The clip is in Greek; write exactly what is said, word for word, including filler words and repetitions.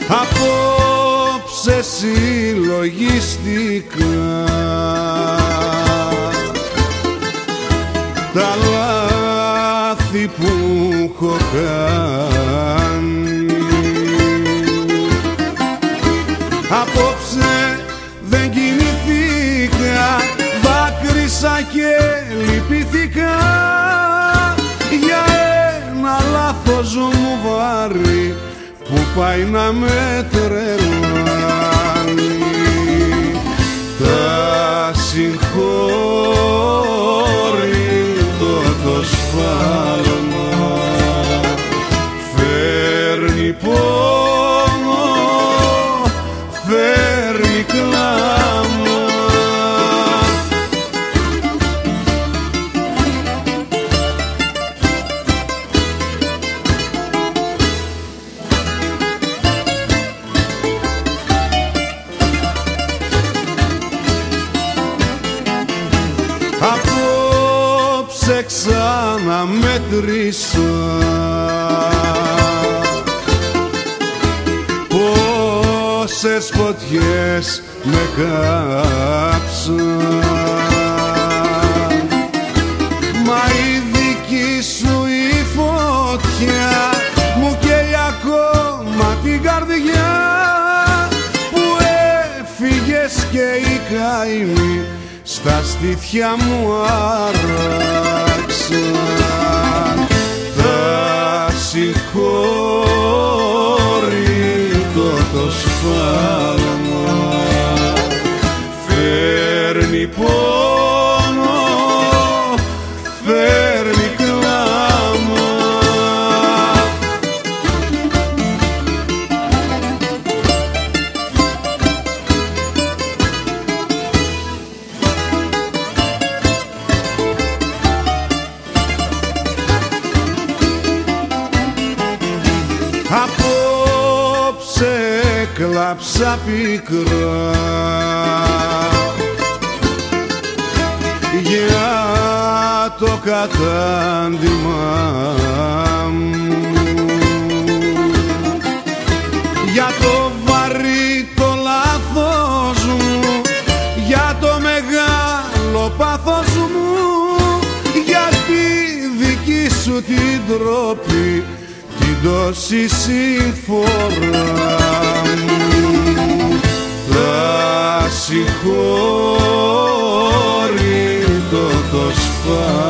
Απόψε συλλογιστικά τα λάθη που έχω κάνει. Απόψε δεν κοιμηθήκα, δάκρυσα και λυπήθηκα για ένα λάθος μου βάρη που πάει να με τρελάνει. Τα συγχώρητο το σφάλμα φέρνει πόνο, φέρνει κλάμα. Απόψε ξαναμέτρησα πόσες φωτιές με κάψαν, μα η δική σου η φωτιά μου καίει ακόμα την καρδιά που έφυγες και η καημή στα στήθια μου άραξαν. Τα συγχώρητο το σφάλμα φέρνει πόνο, φέρνει κλάμα. Απόψε κλάψα πικρά για το κατάντημά μου, για το βαρύ το λάθος μου, για το μεγάλο πάθος μου, για τη δική σου την ντροπή, την τόση συμφορά μου. Τα συγχώρητο το σφάλμα